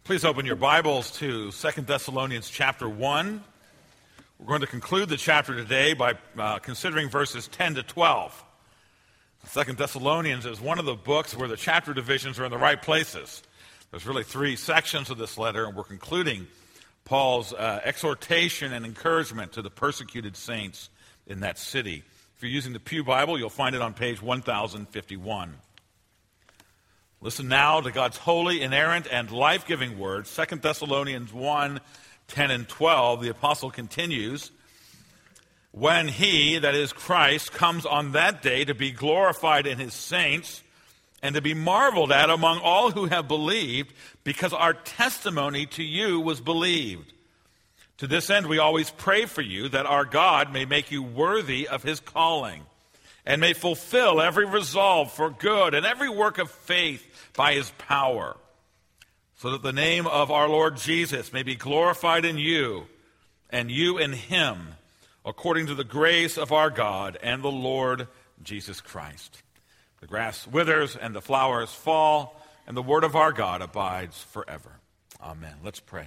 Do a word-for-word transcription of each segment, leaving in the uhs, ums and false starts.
Please open your Bibles to Second Thessalonians chapter one. We're going to conclude the chapter today by uh, considering verses ten to twelve. Second Thessalonians is one of the books where the chapter divisions are in the right places. There's really three sections of this letter, and we're concluding Paul's uh, exhortation and encouragement to the persecuted saints in that city. If you're using the Pew Bible, you'll find it on page one thousand fifty-one. Listen now to God's holy, inerrant, and life-giving word. Second Thessalonians one, ten and twelve, the apostle continues, "When he, that is Christ, comes on that day to be glorified in his saints and to be marveled at among all who have believed, because our testimony to you was believed. To this end we always pray for you, that our God may make you worthy of his calling, and may fulfill every resolve for good and every work of faith by his power, so that the name of our Lord Jesus may be glorified in you, and you in him, according to the grace of our God and the Lord Jesus Christ. The grass withers and the flowers fall, and the word of our God abides forever." Amen. Let's pray.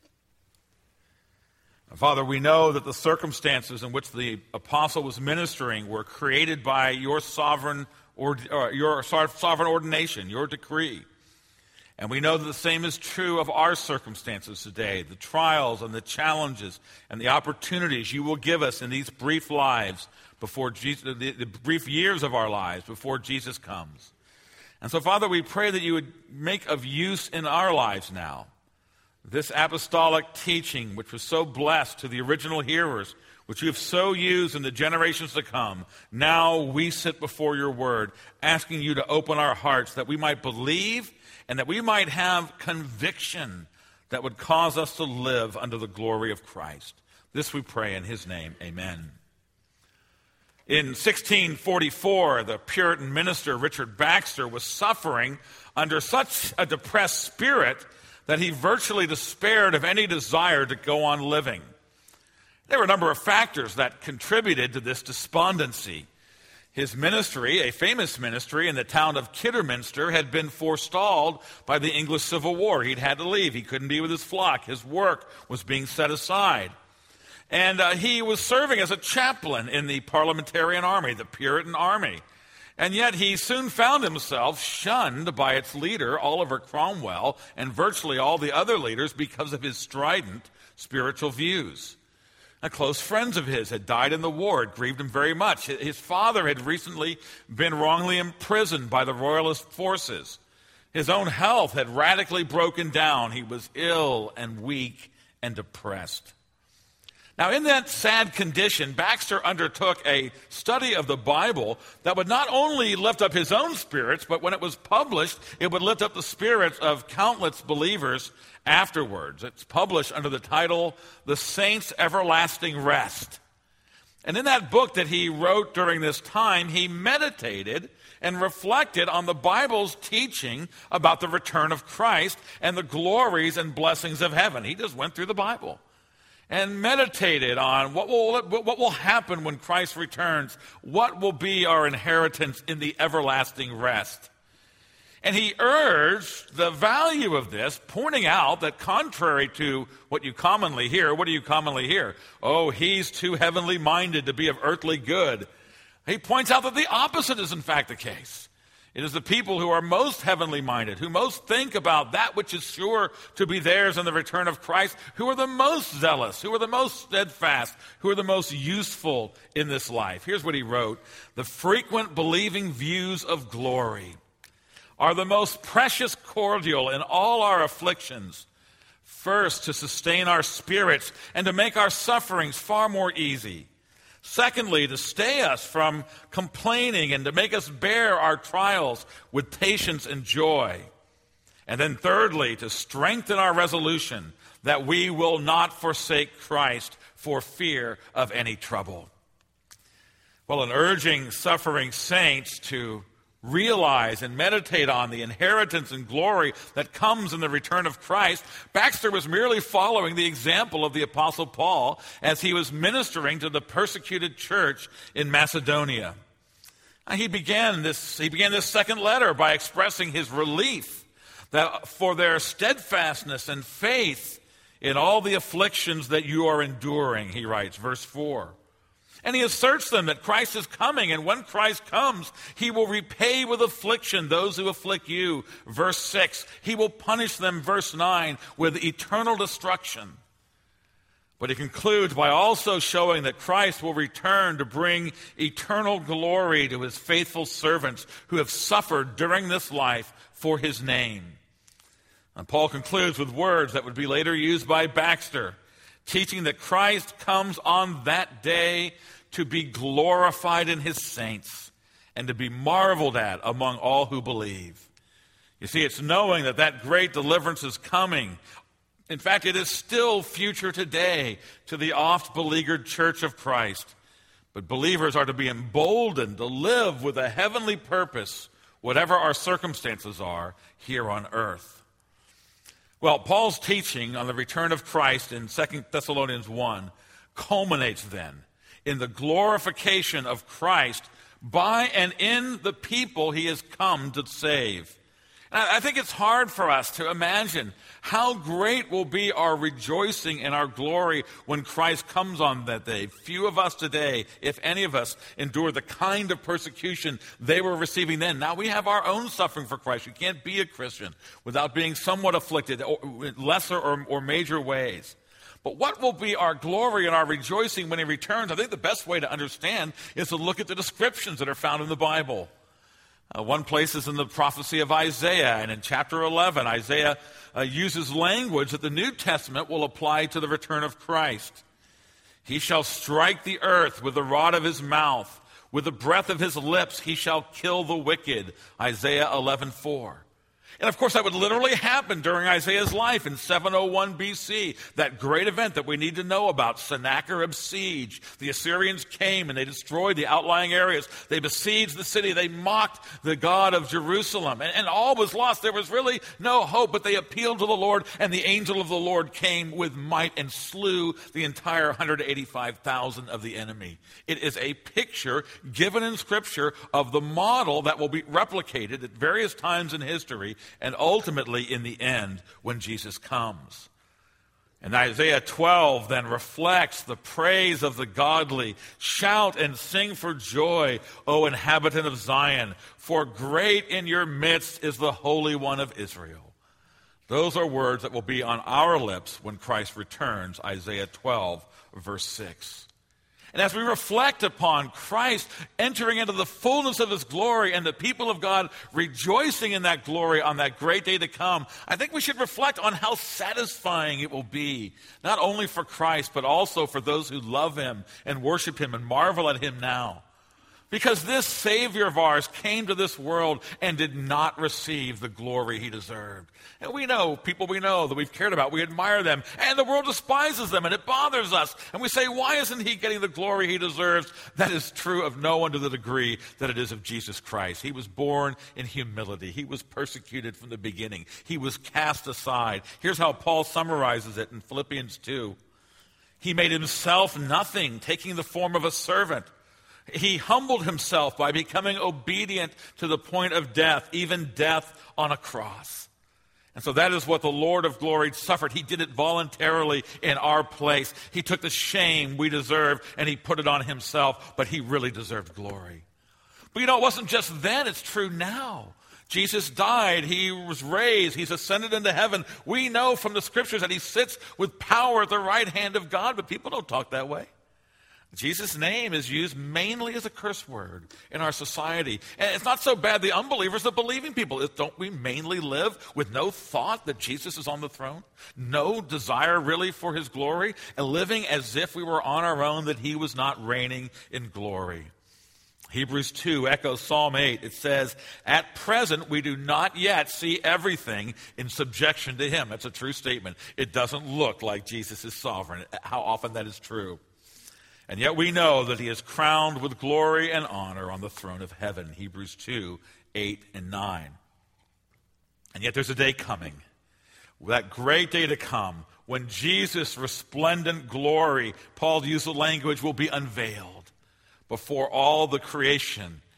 Father, we know that the circumstances in which the apostle was ministering were created by your sovereign or, or your sovereign ordination, your decree. And we know that the same is true of our circumstances today, the trials and the challenges and the opportunities you will give us in these brief lives before Jesus, the, the brief years of our lives before Jesus comes. And so, Father, we pray that you would make of use in our lives now this apostolic teaching, which was so blessed to the original hearers, which you have so used in the generations to come. Now we sit before your word, asking you to open our hearts that we might believe and that we might have conviction that would cause us to live under the glory of Christ. This we pray in his name. Amen. In sixteen forty-four, the Puritan minister Richard Baxter was suffering under such a depressed spirit that he virtually despaired of any desire to go on living. There were a number of factors that contributed to this despondency. His ministry, a famous ministry in the town of Kidderminster, had been forestalled by the English Civil War. He'd had to leave. He couldn't be with his flock. His work was being set aside. And uh, he was serving as a chaplain in the Parliamentarian Army, the Puritan Army. And yet he soon found himself shunned by its leader, Oliver Cromwell, and virtually all the other leaders because of his strident spiritual views. Now, close friends of his had died in the war. It grieved him very much. His father had recently been wrongly imprisoned by the royalist forces. His own health had radically broken down. He was ill and weak and depressed. Now, in that sad condition, Baxter undertook a study of the Bible that would not only lift up his own spirits, but when it was published, it would lift up the spirits of countless believers afterwards. It's published under the title, "The Saints' Everlasting Rest." And in that book that he wrote during this time, he meditated and reflected on the Bible's teaching about the return of Christ and the glories and blessings of heaven. He just went through the Bible and meditated on what will, what will happen when Christ returns, what will be our inheritance in the everlasting rest. And he urged the value of this, pointing out that contrary to what you commonly hear, what do you commonly hear? Oh, he's too heavenly minded to be of earthly good. He points out that the opposite is in fact the case. It is the people who are most heavenly minded, who most think about that which is sure to be theirs in the return of Christ, who are the most zealous, who are the most steadfast, who are the most useful in this life. Here's what he wrote: "The frequent believing views of glory are the most precious cordial in all our afflictions, first to sustain our spirits and to make our sufferings far more easy. Secondly, to stay us from complaining and to make us bear our trials with patience and joy. And then thirdly, to strengthen our resolution that we will not forsake Christ for fear of any trouble." Well, in urging suffering saints to realize and meditate on the inheritance and glory that comes in the return of Christ, Baxter was merely following the example of the Apostle Paul as he was ministering to the persecuted church in Macedonia. He began this, he began this second letter by expressing his relief that for their steadfastness and faith in all the afflictions that you are enduring, he writes, verse four. And he asserts them that Christ is coming, and when Christ comes, he will repay with affliction those who afflict you, verse six. He will punish them, verse nine, with eternal destruction. But he concludes by also showing that Christ will return to bring eternal glory to his faithful servants who have suffered during this life for his name. And Paul concludes with words that would be later used by Baxter, teaching that Christ comes on that day to be glorified in his saints and to be marveled at among all who believe. You see, it's knowing that that great deliverance is coming. In fact, it is still future today to the oft-beleaguered church of Christ. But believers are to be emboldened to live with a heavenly purpose, whatever our circumstances are here on earth. Well, Paul's teaching on the return of Christ in Second Thessalonians one culminates then in the glorification of Christ by and in the people he has come to save. And I think it's hard for us to imagine how great will be our rejoicing and our glory when Christ comes on that day. Few of us today, if any of us, endure the kind of persecution they were receiving then. Now we have our own suffering for Christ. You can't be a Christian without being somewhat afflicted, or in lesser or, or major ways. But what will be our glory and our rejoicing when he returns? I think the best way to understand is to look at the descriptions that are found in the Bible. Uh, one place is in the prophecy of Isaiah, and in chapter eleven, Isaiah uh, uses language that the New Testament will apply to the return of Christ. He shall strike the earth with the rod of his mouth. With the breath of his lips he shall kill the wicked. Isaiah eleven four. And of course that would literally happen during Isaiah's life in seven oh one B C, that great event that we need to know about, Sennacherib's siege. The Assyrians came and they destroyed the outlying areas. They besieged the city. They mocked the God of Jerusalem. And, and all was lost. There was really no hope, but they appealed to the Lord, and the angel of the Lord came with might and slew the entire one hundred eighty-five thousand of the enemy. It is a picture given in Scripture of the model that will be replicated at various times in history, and ultimately in the end when Jesus comes. And Isaiah twelve then reflects the praise of the godly. Shout and sing for joy, O inhabitant of Zion, for great in your midst is the Holy One of Israel. Those are words that will be on our lips when Christ returns, Isaiah twelve, verse six. And as we reflect upon Christ entering into the fullness of his glory and the people of God rejoicing in that glory on that great day to come, I think we should reflect on how satisfying it will be, not only for Christ, but also for those who love him and worship him and marvel at him now. Because this Savior of ours came to this world and did not receive the glory he deserved. And we know, people we know that we've cared about, we admire them, and the world despises them, and it bothers us. And we say, why isn't he getting the glory he deserves? That is true of no one to the degree that it is of Jesus Christ. He was born in humility. He was persecuted from the beginning. He was cast aside. Here's how Paul summarizes it in Philippians two. He made himself nothing, taking the form of a servant. He humbled himself by becoming obedient to the point of death, even death on a cross. And so that is what the Lord of glory suffered. He did it voluntarily in our place. He took the shame we deserved and he put it on himself, but he really deserved glory. But you know, it wasn't just then, it's true now. Jesus died, he was raised, he's ascended into heaven. We know from the scriptures that he sits with power at the right hand of God, but people don't talk that way. Jesus' name is used mainly as a curse word in our society. And it's not so bad the unbelievers, the believing people. Don't we mainly live with no thought that Jesus is on the throne? No desire really for his glory? And living as if we were on our own, that he was not reigning in glory. Hebrews two echoes Psalm eight. It says, at present we do not yet see everything in subjection to him. That's a true statement. It doesn't look like Jesus is sovereign. How often that is true. And yet we know that he is crowned with glory and honor on the throne of heaven. Hebrews two, eight and nine. And yet there's a day coming, that great day to come, when Jesus' resplendent glory, Paul used the language, will be unveiled before all the creation,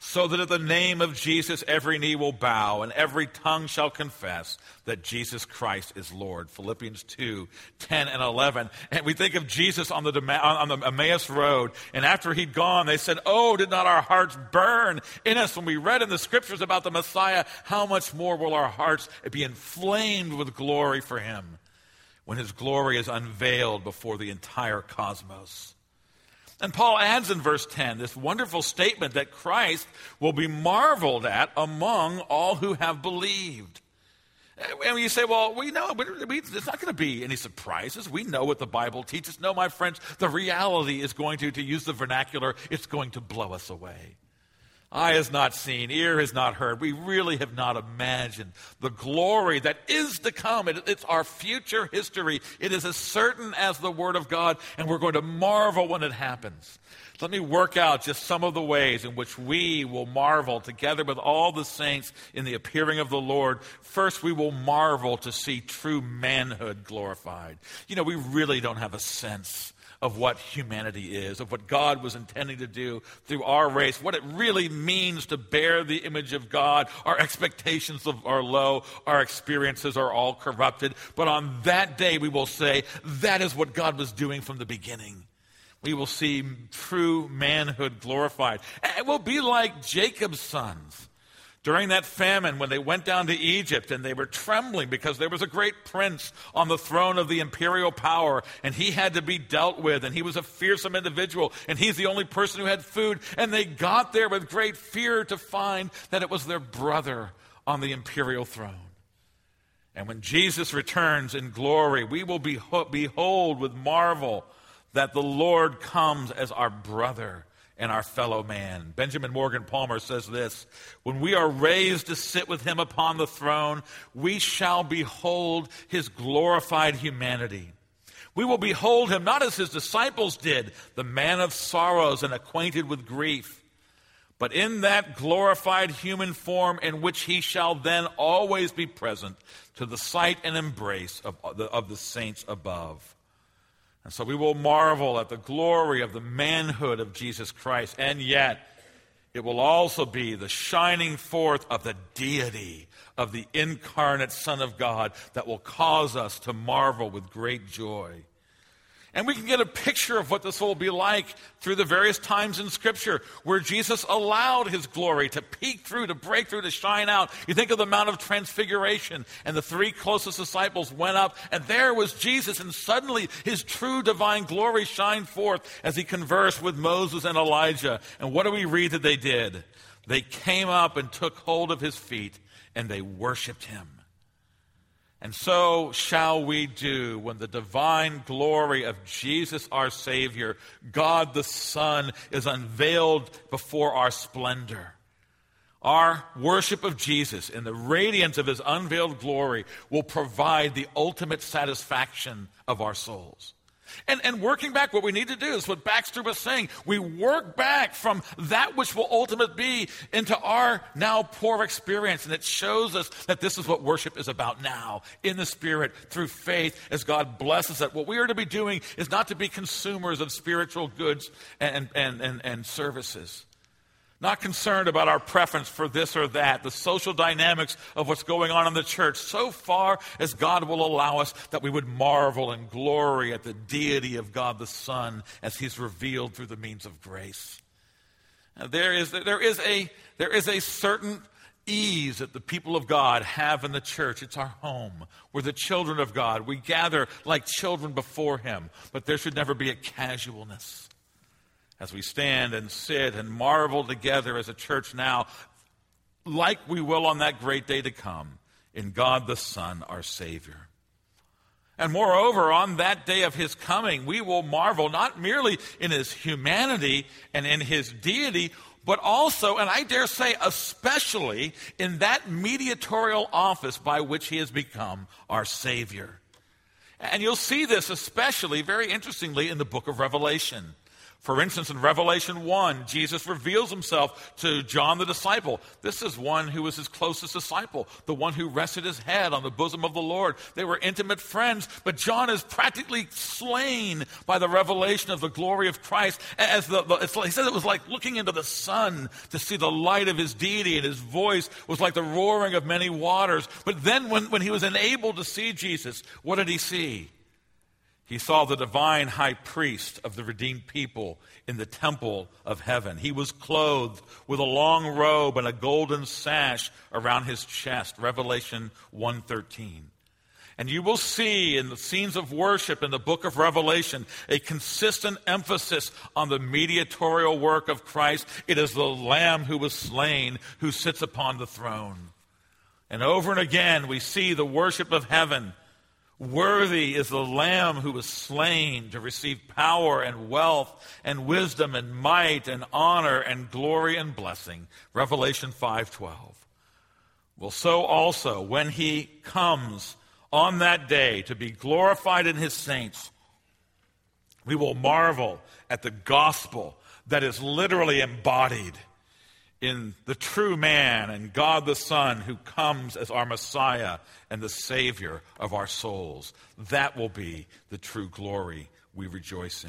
so that at the name of Jesus every knee will bow and every tongue shall confess that Jesus Christ is Lord. Philippians two, ten and eleven. And we think of Jesus on the, on the Emmaus Road, and after he'd gone, they said, "Oh, did not our hearts burn in us when we read in the Scriptures about the Messiah? How much more will our hearts be inflamed with glory for him when his glory is unveiled before the entire cosmos?" And Paul adds in verse ten this wonderful statement that Christ will be marveled at among all who have believed. And you say, well, we know, but there's not going to be any surprises. We know what the Bible teaches. No, my friends, the reality is going to, to use the vernacular, it's going to blow us away. Eye has not seen, ear has not heard. We really have not imagined the glory that is to come. It, it's our future history. It is as certain as the Word of God, and we're going to marvel when it happens. Let me work out just some of the ways in which we will marvel together with all the saints in the appearing of the Lord. First, we will marvel to see true manhood glorified. You know, we really don't have a sense of what humanity is, of what God was intending to do through our race, what it really means to bear the image of God. Our expectations are low, our experiences are all corrupted. But on that day, we will say, that is what God was doing from the beginning. We will see true manhood glorified. It will be like Jacob's sons during that famine when they went down to Egypt and they were trembling because there was a great prince on the throne of the imperial power and he had to be dealt with, and he was a fearsome individual and he's the only person who had food, and they got there with great fear to find that it was their brother on the imperial throne. And when Jesus returns in glory, we will behold with marvel that the Lord comes as our brother and our fellow man. Benjamin Morgan Palmer says this: when we are raised to sit with him upon the throne, we shall behold his glorified humanity. We will behold him not as his disciples did, the man of sorrows and acquainted with grief, but in that glorified human form in which he shall then always be present to the sight and embrace of the, of the saints above. And so we will marvel at the glory of the manhood of Jesus Christ, and yet it will also be the shining forth of the deity of the incarnate Son of God that will cause us to marvel with great joy. And we can get a picture of what this will be like through the various times in Scripture where Jesus allowed his glory to peek through, to break through, to shine out. You think of the Mount of Transfiguration, and the three closest disciples went up, and there was Jesus, and suddenly his true divine glory shined forth as he conversed with Moses and Elijah. And what do we read that they did? They came up and took hold of his feet, and they worshiped him. And so shall we do when the divine glory of Jesus our Savior, God the Son, is unveiled before our splendor. Our worship of Jesus in the radiance of his unveiled glory will provide the ultimate satisfaction of our souls. And, and working back, what we need to do is what Baxter was saying. We work back from that which will ultimately be into our now poor experience. And it shows us that this is what worship is about now, in the Spirit, through faith, as God blesses it. What we are to be doing is not to be consumers of spiritual goods and, and, and, and services. Not concerned about our preference for this or that, the social dynamics of what's going on in the church, so far as God will allow us, that we would marvel and glory at the deity of God the Son as he's revealed through the means of grace. Now, there is, there is a, there is a certain ease that the people of God have in the church. It's our home. We're the children of God. We gather like children before him, but there should never be a casualness as we stand and sit and marvel together as a church now, like we will on that great day to come, in God the Son, our Savior. And moreover, on that day of his coming, we will marvel not merely in his humanity and in his deity, but also, and I dare say especially, in that mediatorial office by which he has become our Savior. And you'll see this especially, very interestingly, in the book of Revelation. For instance, in Revelation one, Jesus reveals himself to John the disciple. This is one who was his closest disciple, the one who rested his head on the bosom of the Lord. They were intimate friends, but John is practically slain by the revelation of the glory of Christ. As the, the it's like, he said it was like looking into the sun to see the light of his deity, and his voice was like the roaring of many waters. But then when, when he was enabled to see Jesus, what did he see? He saw the divine high priest of the redeemed people in the temple of heaven. He was clothed with a long robe and a golden sash around his chest, Revelation one thirteen. And you will see in the scenes of worship in the book of Revelation a consistent emphasis on the mediatorial work of Christ. It is the Lamb who was slain who sits upon the throne. And over and again we see the worship of heaven. Worthy is the Lamb who was slain to receive power and wealth and wisdom and might and honor and glory and blessing. Revelation five twelve. Well, so also when he comes on that day to be glorified in his saints, we will marvel at the gospel that is literally embodied in the true man and God the Son who comes as our Messiah and the Savior of our souls. That will be the true glory we rejoice in.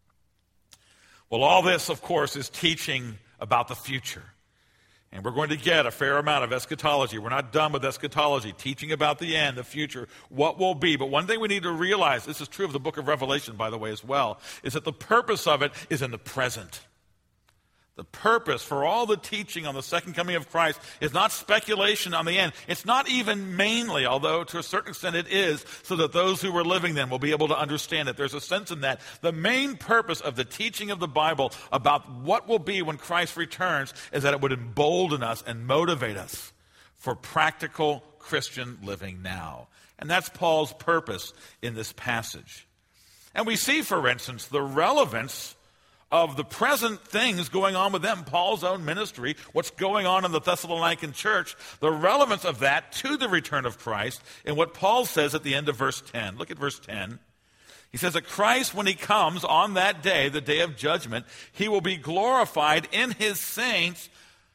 Well, all this, of course, is teaching about the future. And we're going to get a fair amount of eschatology. We're not done with eschatology, teaching about the end, the future, what will be. But one thing we need to realize, this is true of the book of Revelation, by the way, as well, is that the purpose of it is in the present. The purpose for all the teaching on the second coming of Christ is not speculation on the end. It's not even mainly, although to a certain extent it is, so that those who were living then will be able to understand it. There's a sense in that. The main purpose of the teaching of the Bible about what will be when Christ returns is that it would embolden us and motivate us for practical Christian living now. And that's Paul's purpose in this passage. And we see, for instance, the relevance of the present things going on with them, Paul's own ministry, what's going on in the Thessalonican church, the relevance of that to the return of Christ, and what Paul says at the end of verse ten. Look at verse ten. He says that Christ, when he comes on that day, the day of judgment, he will be glorified in his saints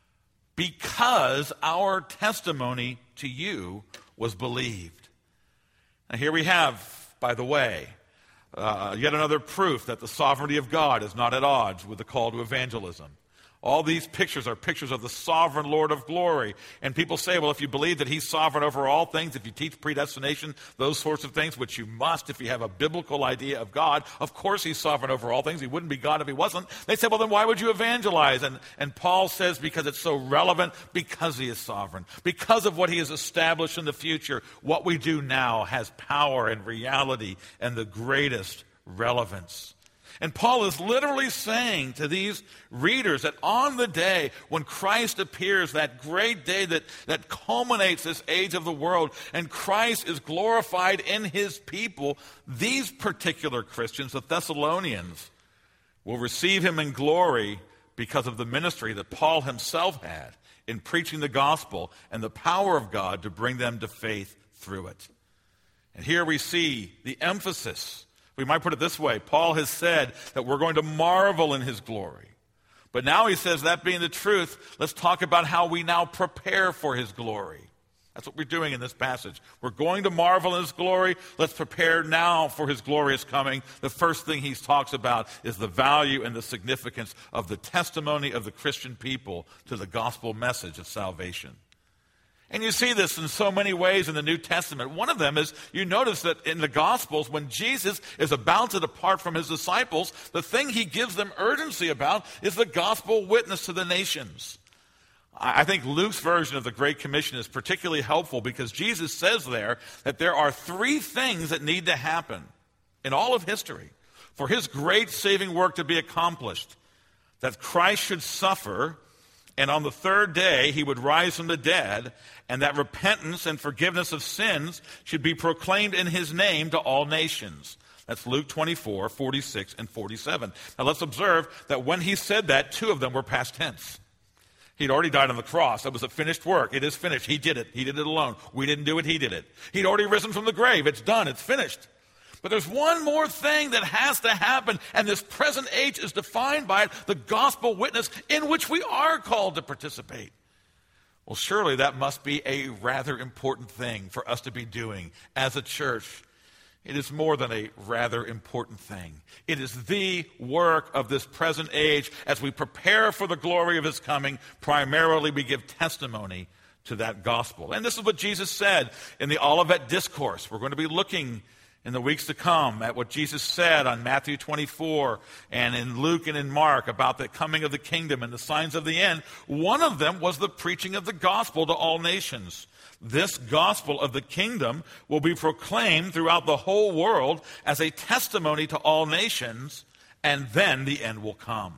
because our testimony to you was believed. Now here we have, by the way, Uh, yet another proof that the sovereignty of God is not at odds with the call to evangelism. All these pictures are pictures of the sovereign Lord of glory. And people say, well, if you believe that he's sovereign over all things, if you teach predestination, those sorts of things, which you must if you have a biblical idea of God, of course he's sovereign over all things. He wouldn't be God if he wasn't. They say, well, then why would you evangelize? And, and Paul says, because it's so relevant, because he is sovereign. Because of what he has established in the future, what we do now has power and reality and the greatest relevance. And Paul is literally saying to these readers that on the day when Christ appears, that great day that, that culminates this age of the world, and Christ is glorified in his people, these particular Christians, the Thessalonians, will receive him in glory because of the ministry that Paul himself had in preaching the gospel and the power of God to bring them to faith through it. And here we see the emphasis. We might put it this way. Paul has said that we're going to marvel in his glory. But now he says, that being the truth, let's talk about how we now prepare for his glory. That's what we're doing in this passage. We're going to marvel in his glory. Let's prepare now for his glorious coming. The first thing he talks about is the value and the significance of the testimony of the Christian people to the gospel message of salvation. And you see this in so many ways in the New Testament. One of them is, you notice that in the Gospels, when Jesus is about to depart from his disciples, the thing he gives them urgency about is the gospel witness to the nations. I think Luke's version of the Great Commission is particularly helpful because Jesus says there that there are three things that need to happen in all of history for his great saving work to be accomplished. That Christ should suffer, and on the third day he would rise from the dead, and that repentance and forgiveness of sins should be proclaimed in his name to all nations. That's Luke twenty-four, forty-six, and forty-seven. Now let's observe that when he said that, two of them were past tense. He'd already died on the cross. That was a finished work. It is finished. He did it. He did it alone. We didn't do it. He did it. He'd already risen from the grave. It's done. It's finished. But there's one more thing that has to happen, and this present age is defined by it, the gospel witness in which we are called to participate. Well, surely that must be a rather important thing for us to be doing as a church. It is more than a rather important thing. It is the work of this present age. As we prepare for the glory of his coming, primarily we give testimony to that gospel. And this is what Jesus said in the Olivet Discourse. We're going to be looking in the weeks to come at what Jesus said on Matthew twenty-four and in Luke and in Mark about the coming of the kingdom and the signs of the end. One of them was the preaching of the gospel to all nations. This gospel of the kingdom will be proclaimed throughout the whole world as a testimony to all nations, and then the end will come.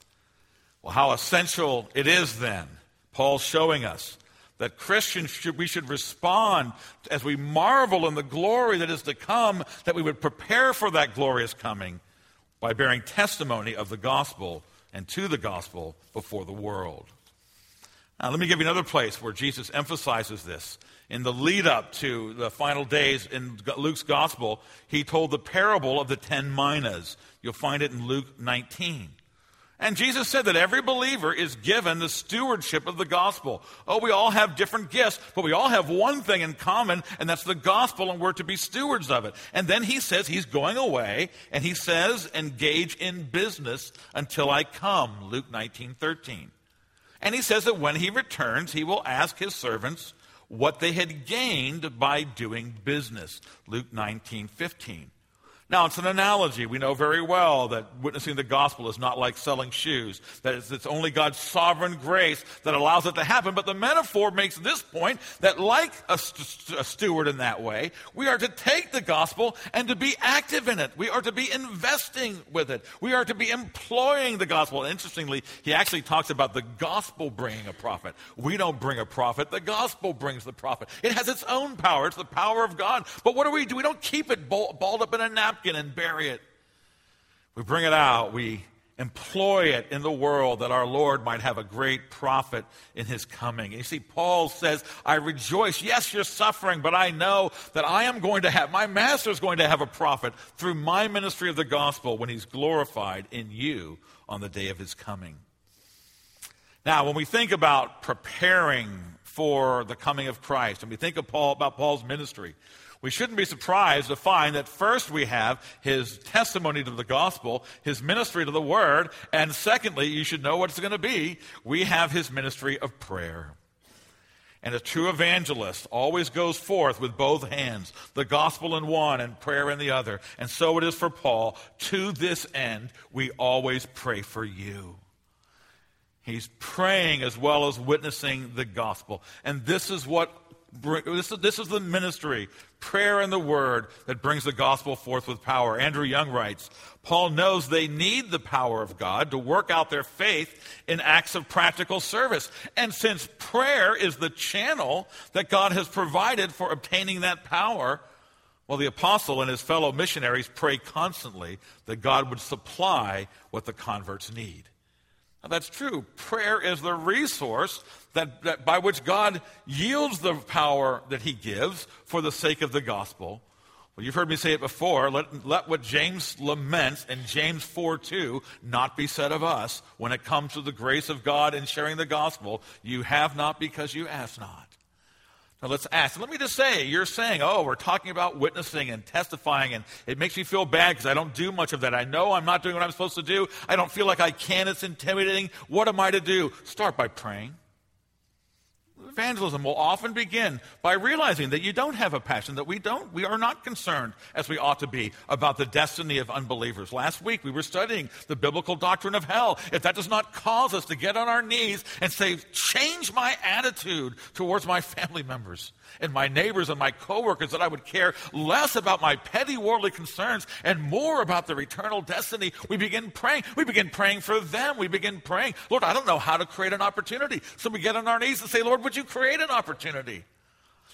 Well, how essential it is then, Paul's showing us, that Christians, should, we should respond as we marvel in the glory that is to come, that we would prepare for that glorious coming by bearing testimony of the gospel and to the gospel before the world. Now, let me give you another place where Jesus emphasizes this. In the lead up to the final days in Luke's gospel, he told the parable of the ten minas. You'll find it in Luke nineteen. And Jesus said that every believer is given the stewardship of the gospel. Oh, we all have different gifts, but we all have one thing in common, and that's the gospel, and we're to be stewards of it. And then he says he's going away, and he says, engage in business until I come, Luke nineteen thirteen. And he says that when he returns, he will ask his servants what they had gained by doing business, Luke nineteen fifteen. Now, it's an analogy. We know very well that witnessing the gospel is not like selling shoes, that it's, it's only God's sovereign grace that allows it to happen. But the metaphor makes this point that like a, st- a steward in that way, we are to take the gospel and to be active in it. We are to be investing with it. We are to be employing the gospel. And interestingly, he actually talks about the gospel bringing a prophet. We don't bring a prophet. The gospel brings the prophet. It has its own power. It's the power of God. But what do we do? We don't keep it ball- balled up in a napkin and bury it. We bring it out. We employ it in the world that our Lord might have a great profit in his coming. And you see, Paul says, I rejoice. Yes, you're suffering, but I know that I am going to have, my master is going to have a profit through my ministry of the gospel when he's glorified in you on the day of his coming. Now, when we think about preparing for the coming of Christ, and we think of Paul, about Paul's ministry, we shouldn't be surprised to find that first we have his testimony to the gospel, his ministry to the word, and secondly, you should know what it's going to be, we have his ministry of prayer. And a true evangelist always goes forth with both hands, the gospel in one and prayer in the other. And so it is for Paul. To this end, we always pray for you. He's praying as well as witnessing the gospel. And this is what This is, this is the ministry, prayer and the word, that brings the gospel forth with power. Andrew Young writes, Paul knows they need the power of God to work out their faith in acts of practical service. And since prayer is the channel that God has provided for obtaining that power, well, the apostle and his fellow missionaries pray constantly that God would supply what the converts need. Now, that's true. Prayer is the resource that, that by which God yields the power that he gives for the sake of the gospel. Well, you've heard me say it before. Let, let what James laments in James four two not be said of us when it comes to the grace of God in sharing the gospel. You have not because you ask not. Now let's ask. Let me just say, you're saying, oh, we're talking about witnessing and testifying, and it makes me feel bad because I don't do much of that. I know I'm not doing what I'm supposed to do. I don't feel like I can. It's intimidating. What am I to do? Start by praying. Evangelism will often begin by realizing that you don't have a passion, that we don't, we are not concerned as we ought to be about the destiny of unbelievers. Last week we were studying the biblical doctrine of hell. If that does not cause us to get on our knees and say, change my attitude towards my family members and my neighbors and my coworkers, that I would care less about my petty worldly concerns and more about their eternal destiny, we begin praying. We begin praying for them. We begin praying, Lord, I don't know how to create an opportunity. So we get on our knees and say, Lord, would you create an opportunity?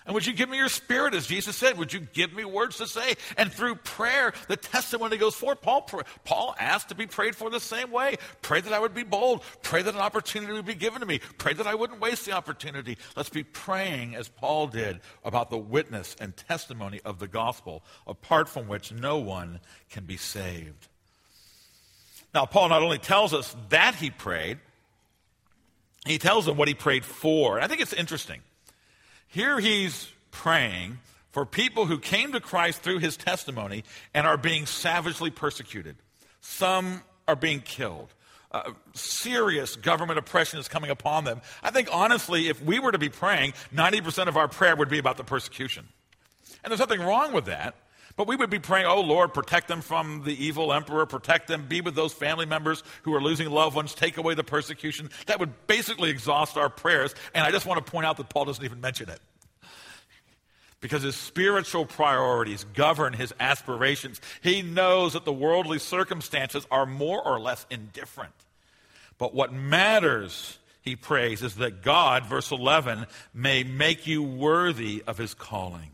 And would you give me your Spirit, as Jesus said? Would you give me words to say? And through prayer, the testimony goes forth. Paul, Paul asked to be prayed for the same way. Pray that I would be bold. Pray that an opportunity would be given to me. Pray that I wouldn't waste the opportunity. Let's be praying, as Paul did, about the witness and testimony of the gospel, apart from which no one can be saved. Now, Paul not only tells us that he prayed, he tells them what he prayed for. And I think it's interesting. Here he's praying for people who came to Christ through his testimony and are being savagely persecuted. Some are being killed. Uh, serious government oppression is coming upon them. I think, honestly, if we were to be praying, ninety percent of our prayer would be about the persecution. And there's nothing wrong with that. But we would be praying, oh, Lord, protect them from the evil emperor, protect them, be with those family members who are losing loved ones, take away the persecution. That would basically exhaust our prayers. And I just want to point out that Paul doesn't even mention it, because his spiritual priorities govern his aspirations. He knows that the worldly circumstances are more or less indifferent. But what matters, he prays, is that God, verse eleven, may make you worthy of his calling.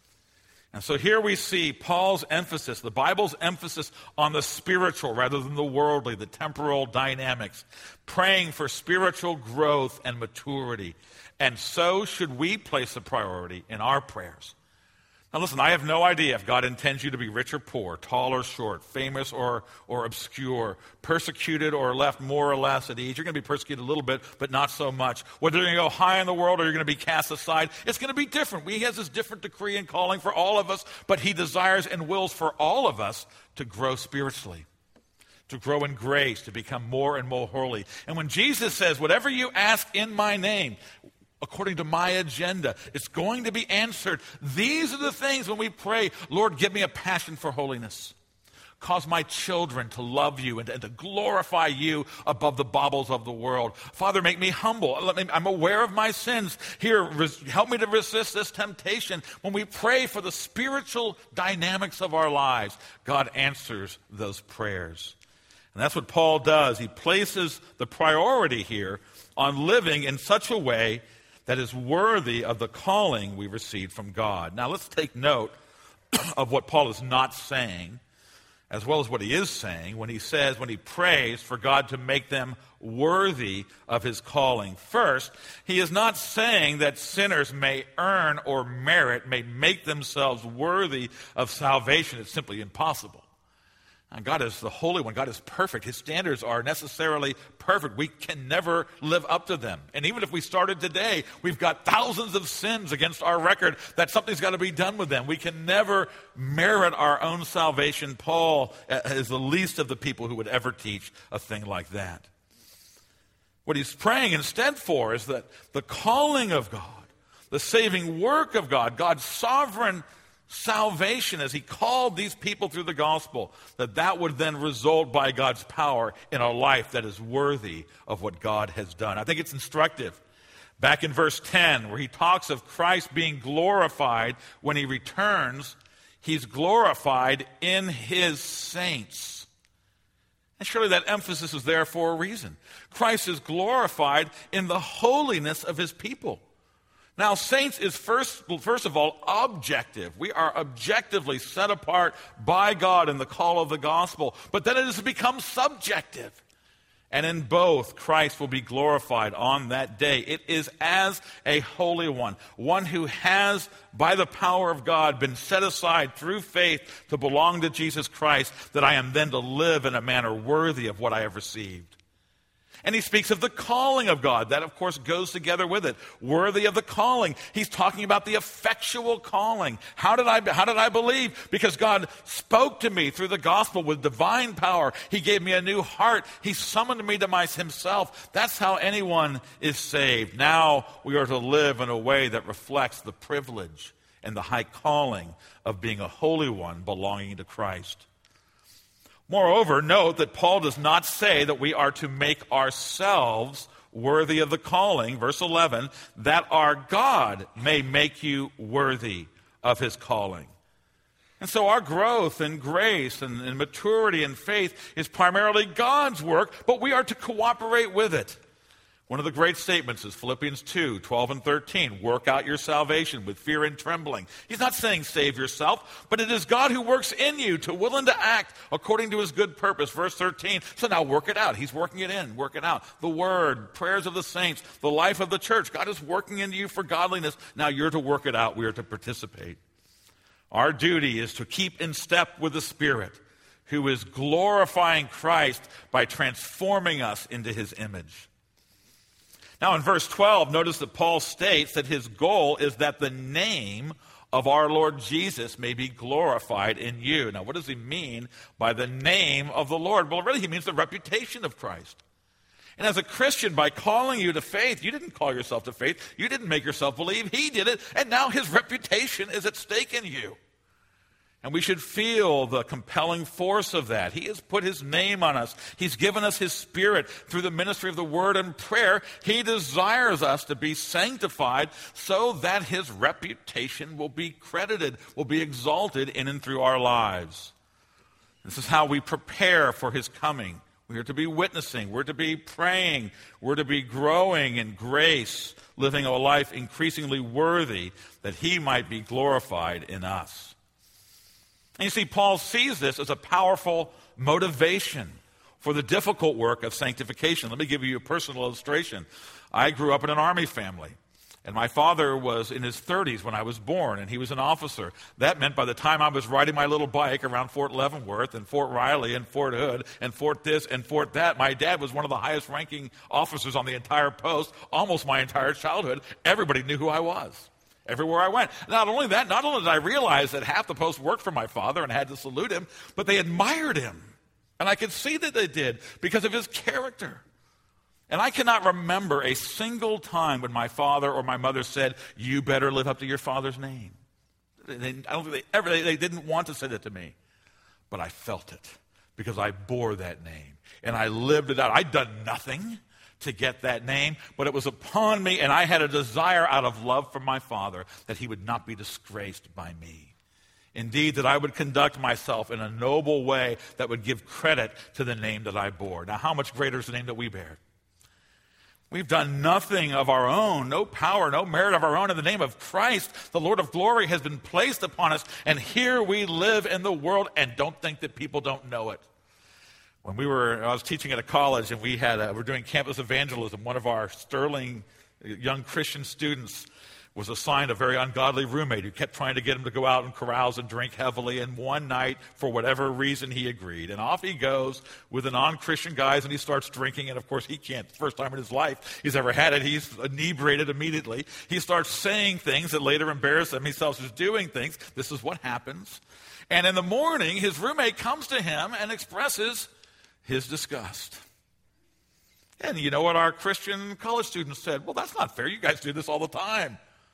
And so here we see Paul's emphasis, the Bible's emphasis on the spiritual rather than the worldly, the temporal dynamics, praying for spiritual growth and maturity. And so should we place a priority in our prayers. Now listen, I have no idea if God intends you to be rich or poor, tall or short, famous or, or obscure, persecuted or left more or less at ease. You're going to be persecuted a little bit, but not so much. Whether you're going to go high in the world or you're going to be cast aside, it's going to be different. He has this different decree and calling for all of us, but he desires and wills for all of us to grow spiritually, to grow in grace, to become more and more holy. And when Jesus says, whatever you ask in my name, according to my agenda, it's going to be answered. These are the things when we pray, Lord, give me a passion for holiness. Cause my children to love you and, and to glorify you above the baubles of the world. Father, make me humble. Let me, I'm aware of my sins. Here, res, help me to resist this temptation. When we pray for the spiritual dynamics of our lives, God answers those prayers. And that's what Paul does. He places the priority here on living in such a way that is worthy of the calling we received from God. Now let's take note of what Paul is not saying, as well as what he is saying when he says, when he prays for God to make them worthy of his calling. First, he is not saying that sinners may earn or merit, may make themselves worthy of salvation. It's simply impossible. And God is the Holy One. God is perfect. His standards are necessarily perfect. We can never live up to them. And even if we started today, we've got thousands of sins against our record that something's got to be done with them. We can never merit our own salvation. Paul is the least of the people who would ever teach a thing like that. What he's praying instead for is that the calling of God, the saving work of God, God's sovereign salvation as he called these people through the gospel, that that would then result by God's power in a life that is worthy of what God has done. I think it's instructive. Back in verse ten, where he talks of Christ being glorified when he returns, he's glorified in his saints. And surely that emphasis is there for a reason. Christ is glorified in the holiness of his people. Now, saints is first, first of all, objective. We are objectively set apart by God in the call of the gospel. But then it has become subjective. And in both, Christ will be glorified on that day. It is as a holy one, one who has, by the power of God, been set aside through faith to belong to Jesus Christ, that I am then to live in a manner worthy of what I have received. And he speaks of the calling of God. That, of course, goes together with it. Worthy of the calling. He's talking about the effectual calling. How did I, how did I believe? Because God spoke to me through the gospel with divine power. He gave me a new heart. He summoned me to my, himself. That's how anyone is saved. Now we are to live in a way that reflects the privilege and the high calling of being a holy one belonging to Christ. Moreover, note that Paul does not say that we are to make ourselves worthy of the calling, verse eleven, that our God may make you worthy of his calling. And so our growth in grace and in maturity and faith is primarily God's work, but we are to cooperate with it. One of the great statements is Philippians two, twelve and thirteen. Work out your salvation with fear and trembling. He's not saying save yourself, but it is God who works in you to will and to act according to his good purpose. Verse thirteen. So now work it out. He's working it in. Work it out. The word, prayers of the saints, the life of the church. God is working into you for godliness. Now you're to work it out. We are to participate. Our duty is to keep in step with the Spirit, who is glorifying Christ by transforming us into his image. Now in verse twelve, notice that Paul states that his goal is that the name of our Lord Jesus may be glorified in you. Now what does he mean by the name of the Lord? Well, really he means the reputation of Christ. And as a Christian, by calling you to faith, you didn't call yourself to faith. You didn't make yourself believe. He did it, and now his reputation is at stake in you. And we should feel the compelling force of that. He has put his name on us. He's given us his Spirit through the ministry of the word and prayer. He desires us to be sanctified so that his reputation will be credited, will be exalted in and through our lives. This is how we prepare for his coming. We are to be witnessing. We're to be praying. We're to be growing in grace, living a life increasingly worthy that he might be glorified in us. And you see, Paul sees this as a powerful motivation for the difficult work of sanctification. Let me give you a personal illustration. I grew up in an army family, and my father was in his thirties when I was born, and he was an officer. That meant by the time I was riding my little bike around Fort Leavenworth and Fort Riley and Fort Hood and Fort this and Fort that, my dad was one of the highest-ranking officers on the entire post, almost my entire childhood. Everybody knew who I was. Everywhere I went. Not only that, not only did I realize that half the post worked for my father and had to salute him, but they admired him. And I could see that they did because of his character. And I cannot remember a single time when my father or my mother said, you better live up to your father's name. They, I don't think they ever, they, they didn't want to say that to me. But I felt it because I bore that name. And I lived it out. I'd done nothing to get that name, but it was upon me, and I had a desire out of love for my father that he would not be disgraced by me. Indeed, that I would conduct myself in a noble way that would give credit to the name that I bore. Now, how much greater is the name that we bear? We've done nothing of our own, no power, no merit of our own. In the name of Christ, the Lord of glory has been placed upon us, and here we live in the world and don't think that people don't know it. When we were, I was teaching at a college, and we had, a, we were doing campus evangelism. One of our sterling young Christian students was assigned a very ungodly roommate who kept trying to get him to go out and carouse and drink heavily. And one night, for whatever reason, he agreed. And off he goes with the non-Christian guys, and he starts drinking. And of course, he can't. First time in his life he's ever had it. He's inebriated immediately. He starts saying things that later embarrass him. He starts just doing things. This is what happens. And in the morning, his roommate comes to him and expresses his disgust. And you know what our Christian college students said? Well, that's not fair. You guys do this all the time.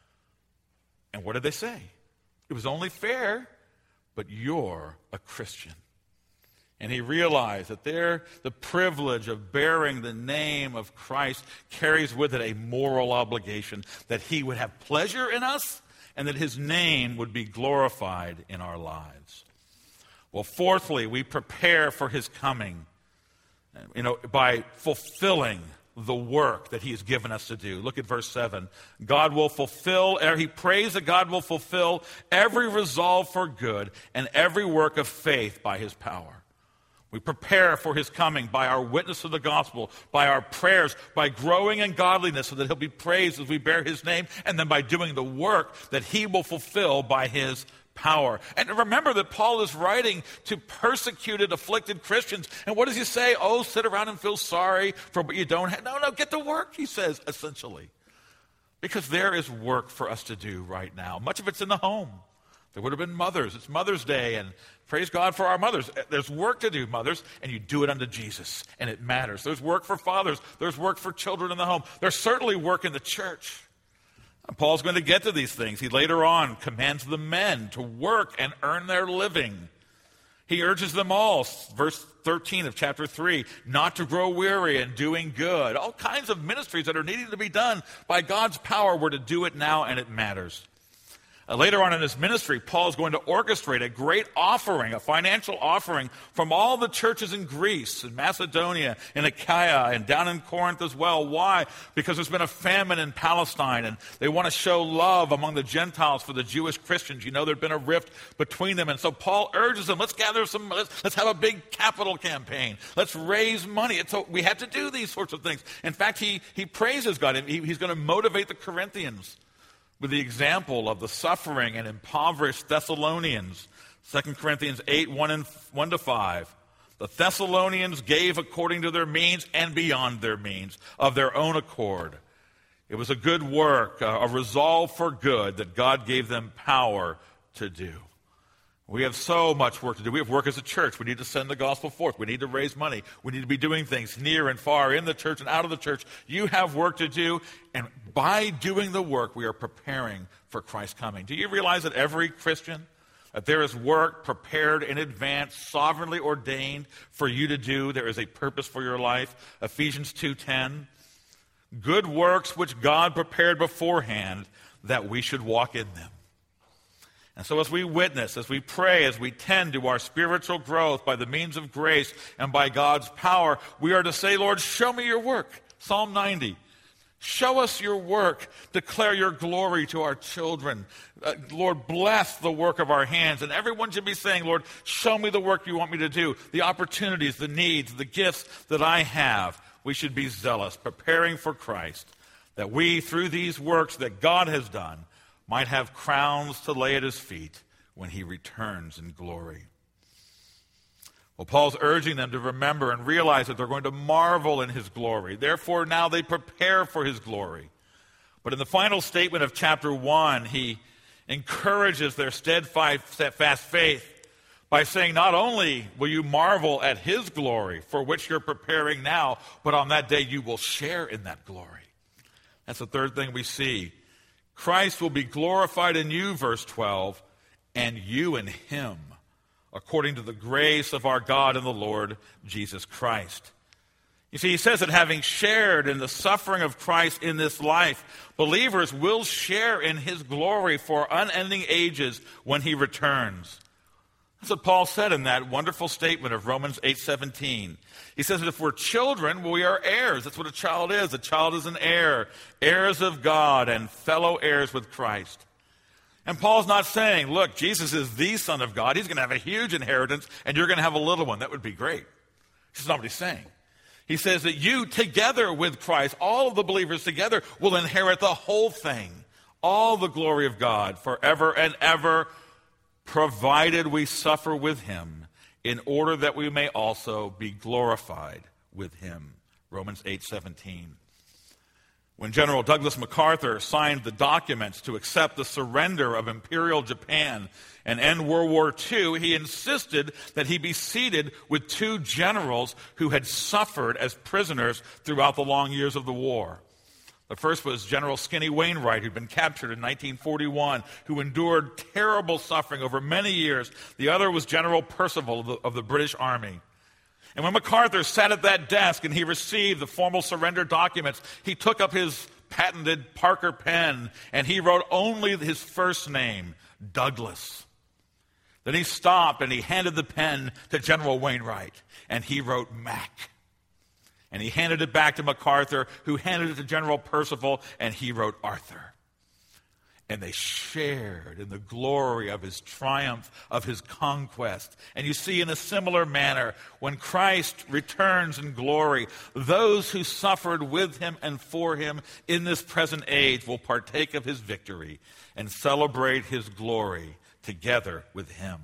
And what did they say? It was only fair, but you're a Christian. And he realized that there, the privilege of bearing the name of Christ carries with it a moral obligation, that he would have pleasure in us and that his name would be glorified in our lives. Well, fourthly, we prepare for his coming, you know, by fulfilling the work that he has given us to do. Look at verse seven. God will fulfill, he prays that God will fulfill every resolve for good and every work of faith by his power. We prepare for his coming by our witness of the gospel, by our prayers, by growing in godliness so that he'll be praised as we bear his name, and then by doing the work that he will fulfill by his power. And remember that Paul is writing to persecuted, afflicted Christians. And what does he say? Oh, sit around and feel sorry for what you don't have. No, no, get to work, he says, essentially. Because there is work for us to do right now. Much of it's in the home. There would have been mothers. It's Mother's Day, and praise God for our mothers. There's work to do, mothers, and you do it unto Jesus, and it matters. There's work for fathers. There's work for children in the home. There's certainly work in the church. Paul's going to get to these things. He later on commands the men to work and earn their living. He urges them all, verse thirteen of chapter three, not to grow weary in doing good. All kinds of ministries that are needing to be done by God's power. We're to do it now, and it matters. Uh, later on in his ministry, Paul is going to orchestrate a great offering, a financial offering from all the churches in Greece, in Macedonia, in Achaia, and down in Corinth as well. Why? Because there's been a famine in Palestine, and they want to show love among the Gentiles for the Jewish Christians. You know, there'd been a rift between them, and so Paul urges them, let's gather some, let's, let's have a big capital campaign. Let's raise money. It's a, we have to do these sorts of things. In fact, he, he praises God. He, he's going to motivate the Corinthians with the example of the suffering and impoverished Thessalonians. Second Corinthians eight, one, and one to five. The Thessalonians gave according to their means and beyond their means, of their own accord. It was a good work, a, a resolve for good that God gave them power to do. We have so much work to do. We have work as a church. We need to send the gospel forth. We need to raise money. We need to be doing things near and far, in the church and out of the church. You have work to do, and by doing the work, we are preparing for Christ's coming. Do you realize that every Christian, that there is work prepared in advance, sovereignly ordained for you to do? There is a purpose for your life. Ephesians two ten. Good works which God prepared beforehand that we should walk in them. And so as we witness, as we pray, as we tend to our spiritual growth by the means of grace and by God's power, we are to say, Lord, show me your work. Psalm ninety. Show us your work. Declare your glory to our children. Uh, Lord, bless the work of our hands. And everyone should be saying, Lord, show me the work you want me to do, the opportunities, the needs, the gifts that I have. We should be zealous, preparing for Christ, that we, through these works that God has done, might have crowns to lay at his feet when he returns in glory. Well, Paul's urging them to remember and realize that they're going to marvel in his glory. Therefore, now they prepare for his glory. But in the final statement of chapter one, he encourages their steadfast faith by saying, not only will you marvel at his glory, for which you're preparing now, but on that day you will share in that glory. That's the third thing we see. Christ will be glorified in you, verse twelve, and you in him, according to the grace of our God and the Lord Jesus Christ. You see, he says that having shared in the suffering of Christ in this life, believers will share in his glory for unending ages when he returns. That's what Paul said in that wonderful statement of Romans eight seventeen. He says that if we're children, well, we are heirs. That's what a child is. A child is an heir, heirs of God and fellow heirs with Christ. And Paul's not saying, look, Jesus is the Son of God. He's going to have a huge inheritance, and you're going to have a little one. That would be great. This is not what he's saying. He says that you, together with Christ, all of the believers together, will inherit the whole thing, all the glory of God forever and ever, provided we suffer with him, in order that we may also be glorified with him. Romans eight seventeen. When General Douglas MacArthur signed the documents to accept the surrender of Imperial Japan and end World War Two, he insisted that he be seated with two generals who had suffered as prisoners throughout the long years of the war. The first was General Skinny Wainwright, who'd been captured in nineteen forty-one, who endured terrible suffering over many years. The other was General Percival of the, of the British Army. And when MacArthur sat at that desk and he received the formal surrender documents, he took up his patented Parker pen and he wrote only his first name, Douglas. Then he stopped and he handed the pen to General Wainwright and he wrote Mac. And he handed it back to MacArthur, who handed it to General Percival, and he wrote Arthur. And they shared in the glory of his triumph, of his conquest. And you see, in a similar manner, when Christ returns in glory, those who suffered with him and for him in this present age will partake of his victory and celebrate his glory together with him.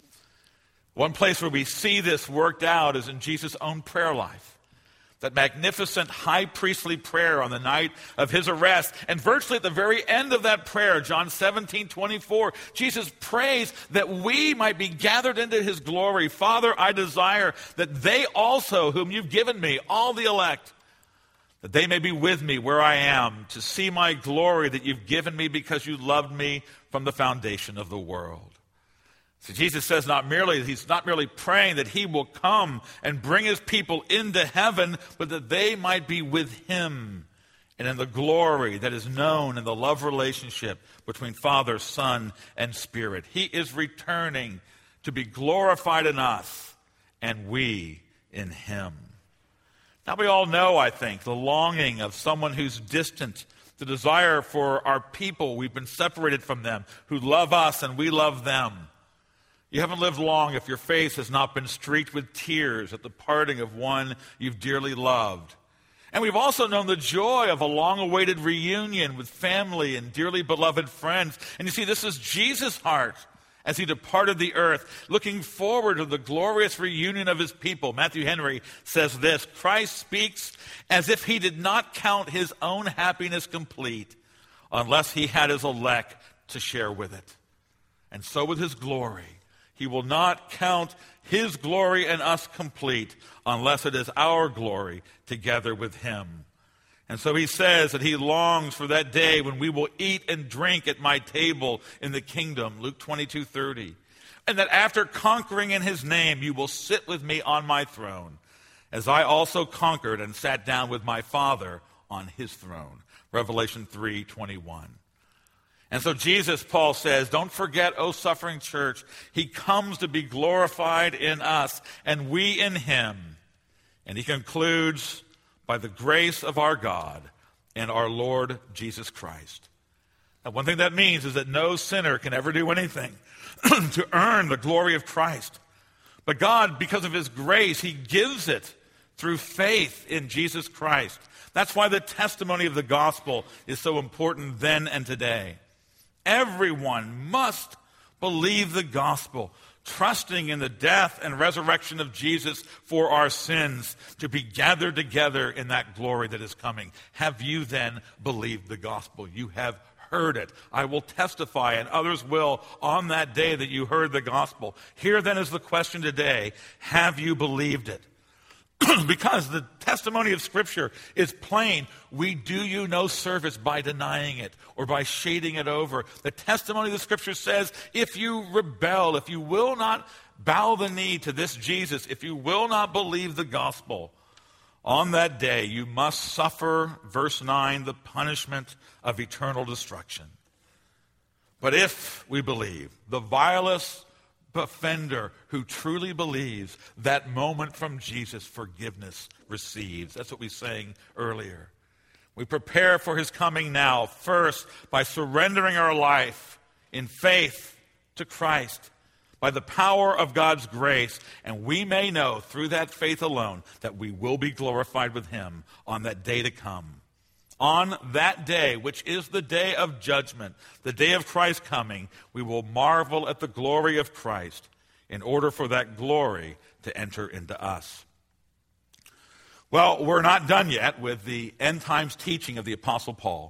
One place where we see this worked out is in Jesus' own prayer life. That magnificent high priestly prayer on the night of his arrest. And virtually at the very end of that prayer, John seventeen twenty-four, Jesus prays that we might be gathered into his glory. Father, I desire that they also, whom you've given me, all the elect, that they may be with me where I am, to see my glory that you've given me because you loved me from the foundation of the world. So Jesus says not merely, he's not merely praying that he will come and bring his people into heaven, but that they might be with him and in the glory that is known in the love relationship between Father, Son, and Spirit. He is returning to be glorified in us and we in him. Now we all know, I think, the longing of someone who's distant, the desire for our people, we've been separated from them, who love us and we love them. You haven't lived long if your face has not been streaked with tears at the parting of one you've dearly loved. And we've also known the joy of a long-awaited reunion with family and dearly beloved friends. And you see, this is Jesus' heart as he departed the earth, looking forward to the glorious reunion of his people. Matthew Henry says this: Christ speaks as if he did not count his own happiness complete unless he had his elect to share with it. And so with his glory, he will not count his glory and us complete unless it is our glory together with him. And so he says that he longs for that day when we will eat and drink at my table in the kingdom, Luke twenty-two thirty. And that after conquering in his name, you will sit with me on my throne, as I also conquered and sat down with my Father on his throne, Revelation three twenty-one. And so Jesus, Paul says, don't forget, O suffering church, he comes to be glorified in us and we in him. And he concludes, by the grace of our God and our Lord Jesus Christ. Now, one thing that means is that no sinner can ever do anything to earn the glory of Christ. But God, because of his grace, he gives it through faith in Jesus Christ. That's why the testimony of the gospel is so important then and today. Everyone must believe the gospel, trusting in the death and resurrection of Jesus for our sins, to be gathered together in that glory that is coming. Have you then believed the gospel? You have heard it. I will testify, and others will, on that day that you heard the gospel. Here then is the question today: have you believed it? Because the testimony of Scripture is plain. We do you no service by denying it or by shading it over. The testimony of the Scripture says, if you rebel, if you will not bow the knee to this Jesus, if you will not believe the gospel, on that day you must suffer, verse nine, the punishment of eternal destruction. But if we believe, the vilest offender who truly believes, that moment from Jesus, forgiveness receives. That's what we sang earlier. We prepare for his coming now, first by surrendering our life in faith to Christ, by the power of God's grace, and we may know through that faith alone that we will be glorified with him on that day to come. On that day, which is the day of judgment, the day of Christ coming, we will marvel at the glory of Christ in order for that glory to enter into us. Well, we're not done yet with the end times teaching of the Apostle Paul.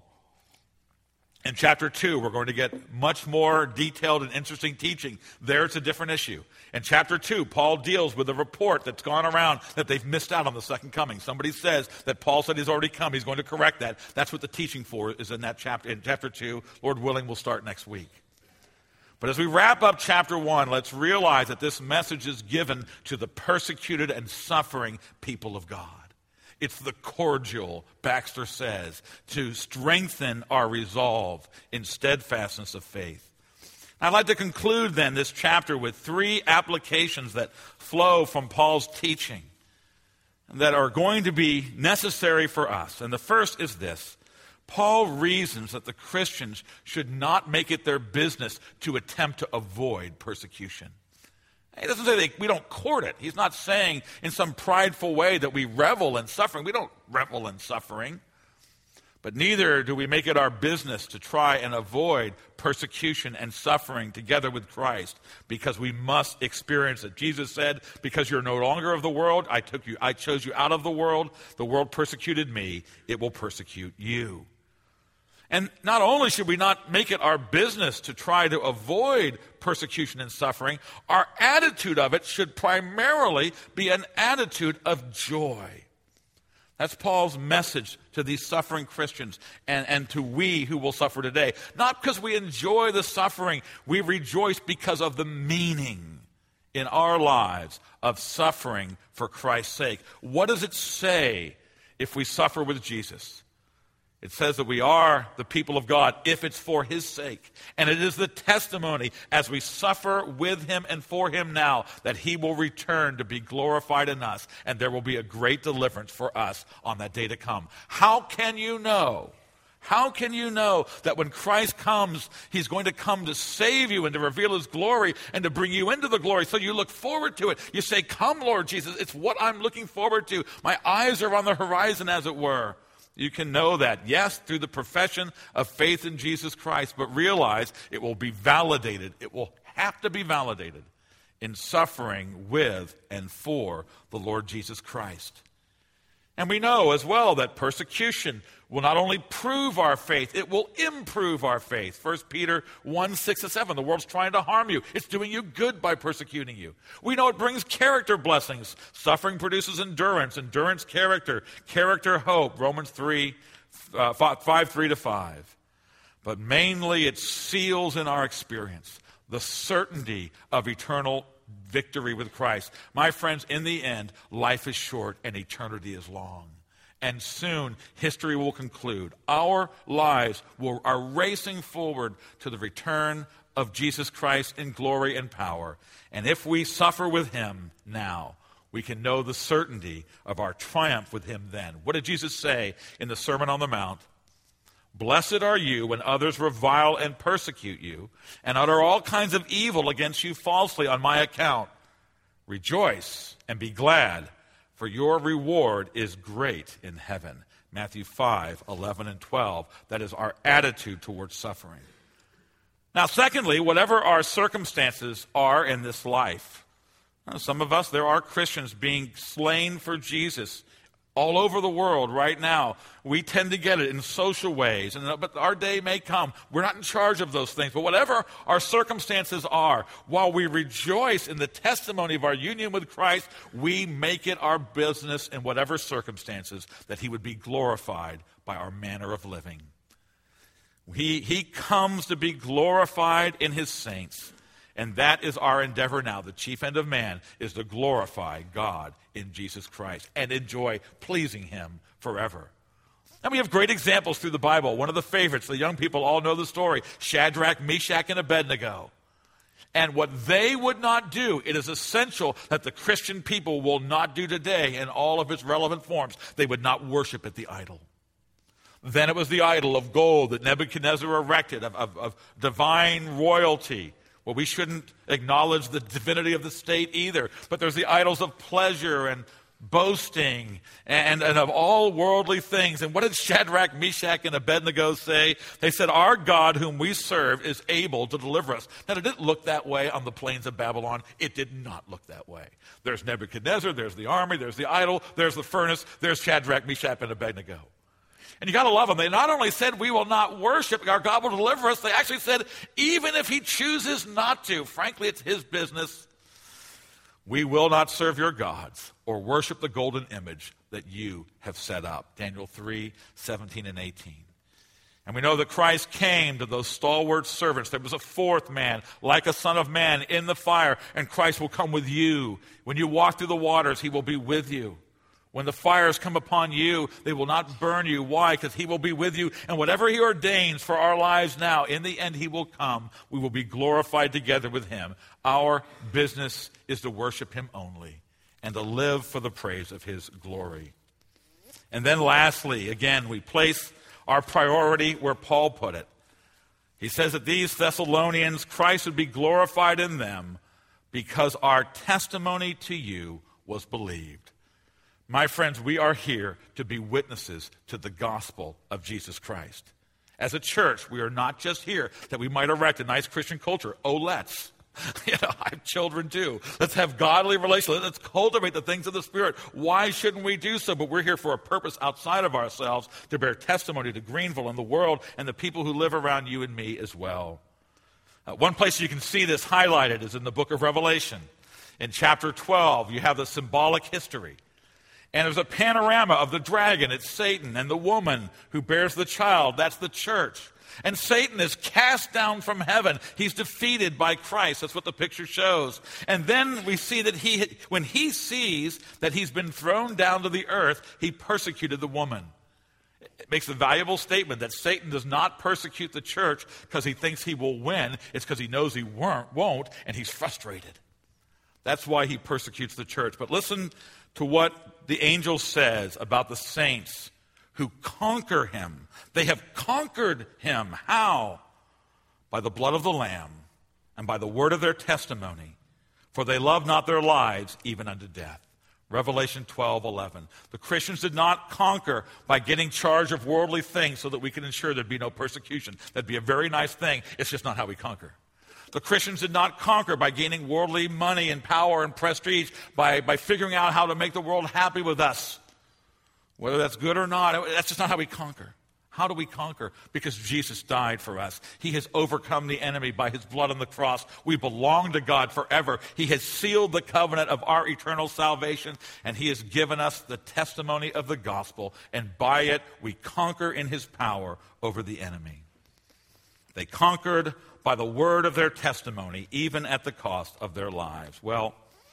In chapter two, we're going to get much more detailed and interesting teaching. There it's a different issue. In chapter two, Paul deals with a report that's gone around that they've missed out on the second coming. Somebody says that Paul said he's already come. He's going to correct that. That's what the teaching for is in that chapter. In chapter two, Lord willing, we'll start next week. But as we wrap up chapter one, let's realize that this message is given to the persecuted and suffering people of God. It's the cordial, Baxter says, to strengthen our resolve in steadfastness of faith. I'd like to conclude then this chapter with three applications that flow from Paul's teaching that are going to be necessary for us. And the first is this: Paul reasons that the Christians should not make it their business to attempt to avoid persecution. He doesn't say they, we don't court it. He's not saying in some prideful way that we revel in suffering. We don't revel in suffering. But neither do we make it our business to try and avoid persecution and suffering together with Christ, because we must experience it. Jesus said, because you're no longer of the world, I took you, I chose you out of the world. The world persecuted me. It will persecute you. And not only should we not make it our business to try to avoid persecution and suffering, our attitude of it should primarily be an attitude of joy. That's Paul's message to these suffering Christians and, and to we who will suffer today. Not because we enjoy the suffering, we rejoice because of the meaning in our lives of suffering for Christ's sake. What does it say if we suffer with Jesus? It says that we are the people of God if it's for his sake. And it is the testimony as we suffer with him and for him now that he will return to be glorified in us. And there will be a great deliverance for us on that day to come. How can you know? How can you know that when Christ comes, he's going to come to save you and to reveal his glory and to bring you into the glory? So you look forward to it. You say, come, Lord Jesus, it's what I'm looking forward to. My eyes are on the horizon, as it were. You can know that, yes, through the profession of faith in Jesus Christ, but realize it will be validated. It will have to be validated in suffering with and for the Lord Jesus Christ. And we know as well that persecution will not only prove our faith, it will improve our faith. First Peter one, six and seven, the world's trying to harm you. It's doing you good by persecuting you. We know it brings character blessings. Suffering produces endurance, endurance character, character hope, Romans three, uh, five, three to five. But mainly it seals in our experience the certainty of eternal victory with Christ. My friends, in the end, life is short and eternity is long. And soon, history will conclude. Our lives will, are racing forward to the return of Jesus Christ in glory and power. And if we suffer with him now, we can know the certainty of our triumph with him then. What did Jesus say in the Sermon on the Mount? Blessed are you when others revile and persecute you and utter all kinds of evil against you falsely on my account. Rejoice and be glad, for your reward is great in heaven. Matthew five, eleven and twelve. That is our attitude towards suffering. Now, secondly, whatever our circumstances are in this life, some of us, there are Christians being slain for Jesus all over the world right now. We tend to get it in social ways, and but our day may come. We're not in charge of those things. But whatever our circumstances are, while we rejoice in the testimony of our union with Christ, we make it our business in whatever circumstances that he would be glorified by our manner of living. He, he comes to be glorified in his saints. And that is our endeavor now. The chief end of man is to glorify God in Jesus Christ and enjoy pleasing him forever. And we have great examples through the Bible. One of the favorites, the young people all know the story, Shadrach, Meshach, and Abednego. And what they would not do, it is essential that the Christian people will not do today in all of its relevant forms. They would not worship at the idol. Then it was the idol of gold that Nebuchadnezzar erected, of, of, of divine royalty. Well, we shouldn't acknowledge the divinity of the state either. But there's the idols of pleasure and boasting and, and of all worldly things. And what did Shadrach, Meshach, and Abednego say? They said, our God whom we serve is able to deliver us. Now, did it look that way on the plains of Babylon? It did not look that way. There's Nebuchadnezzar, there's the army, there's the idol, there's the furnace, there's Shadrach, Meshach, and Abednego. And you got to love them. They not only said, we will not worship, our God will deliver us. They actually said, even if he chooses not to, frankly, it's his business. We will not serve your gods or worship the golden image that you have set up. Daniel three, seventeen and eighteen. And we know that Christ came to those stalwart servants. There was a fourth man, like a son of man, in the fire. And Christ will come with you. When you walk through the waters, he will be with you. When the fires come upon you, they will not burn you. Why? Because he will be with you. And whatever he ordains for our lives now, in the end he will come. We will be glorified together with him. Our business is to worship him only and to live for the praise of his glory. And then lastly, again, we place our priority where Paul put it. He says that these Thessalonians, Christ would be glorified in them because our testimony to you was believed. My friends, we are here to be witnesses to the gospel of Jesus Christ. As a church, we are not just here that we might erect a nice Christian culture. Oh, let's. You know, I have children too. Let's have godly relations. Let's cultivate the things of the Spirit. Why shouldn't we do so? But we're here for a purpose outside of ourselves to bear testimony to Greenville and the world and the people who live around you and me as well. Uh, one place you can see this highlighted is in the book of Revelation. In chapter twelve, you have the symbolic history. And there's a panorama of the dragon. It's Satan and the woman who bears the child. That's the church. And Satan is cast down from heaven. He's defeated by Christ. That's what the picture shows. And then we see that he, when he sees that he's been thrown down to the earth, he persecuted the woman. It makes the valuable statement that Satan does not persecute the church because he thinks he will win. It's because he knows he won't, won't, and he's frustrated. That's why he persecutes the church. But listen to what the angel says about the saints who conquer him. They have conquered him. How? By the blood of the Lamb and by the word of their testimony. For they love not their lives even unto death. Revelation twelve eleven. The Christians did not conquer by getting charge of worldly things so that we could ensure there'd be no persecution. That'd be a very nice thing. It's just not how we conquer. The Christians did not conquer by gaining worldly money and power and prestige, by, by figuring out how to make the world happy with us. Whether that's good or not, that's just not how we conquer. How do we conquer? Because Jesus died for us. He has overcome the enemy by his blood on the cross. We belong to God forever. He has sealed the covenant of our eternal salvation, and he has given us the testimony of the gospel, and by it we conquer in his power over the enemy. They conquered by the word of their testimony, even at the cost of their lives. Well,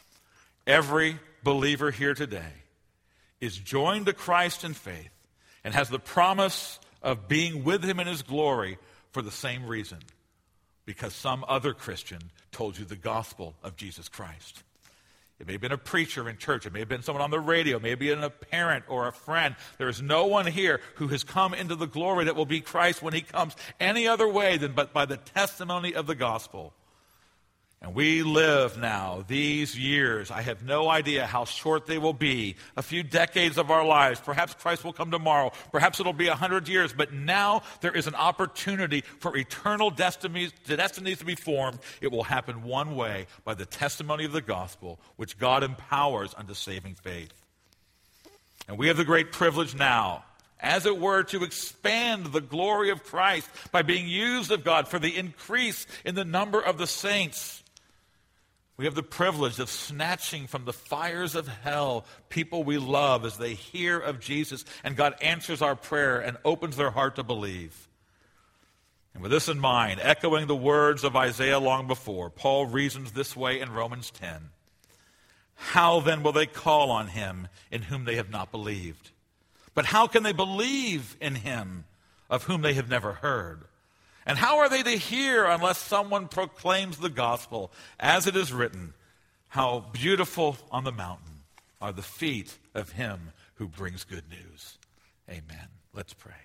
every believer here today is joined to Christ in faith and has the promise of being with him in his glory for the same reason, because some other Christian told you the gospel of Jesus Christ. It may have been a preacher in church. It may have been someone on the radio. It may have been a parent or a friend. There is no one here who has come into the glory that will be Christ when he comes any other way than but by the testimony of the gospel. And we live now these years. I have no idea how short they will be. A few decades of our lives. Perhaps Christ will come tomorrow. Perhaps it'll be a hundred years. But now there is an opportunity for eternal destinies, destinies to be formed. It will happen one way, by the testimony of the gospel, which God empowers unto saving faith. And we have the great privilege now, as it were, to expand the glory of Christ by being used of God for the increase in the number of the saints. We have the privilege of snatching from the fires of hell people we love as they hear of Jesus, and God answers our prayer and opens their heart to believe. And with this in mind, echoing the words of Isaiah long before, Paul reasons this way in Romans ten. How then will they call on him in whom they have not believed? But how can they believe in him of whom they have never heard? And how are they to hear unless someone proclaims the gospel? As it is written, how beautiful on the mountain are the feet of him who brings good news. Amen. Let's pray.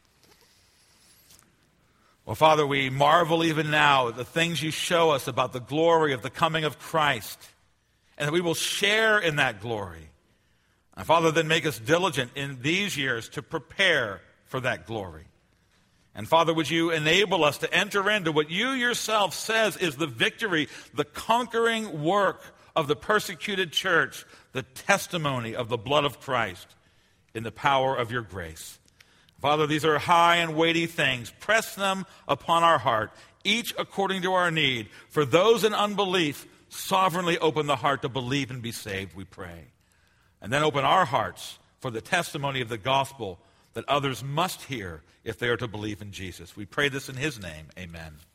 Well, Father, we marvel even now at the things you show us about the glory of the coming of Christ, and that we will share in that glory. And Father, then make us diligent in these years to prepare for that glory. And Father, would you enable us to enter into what you yourself says is the victory, the conquering work of the persecuted church, the testimony of the blood of Christ in the power of your grace. Father, these are high and weighty things. Press them upon our heart, each according to our need. For those in unbelief, sovereignly open the heart to believe and be saved, we pray. And then open our hearts for the testimony of the gospel that others must hear if they are to believe in Jesus. We pray this in his name. Amen.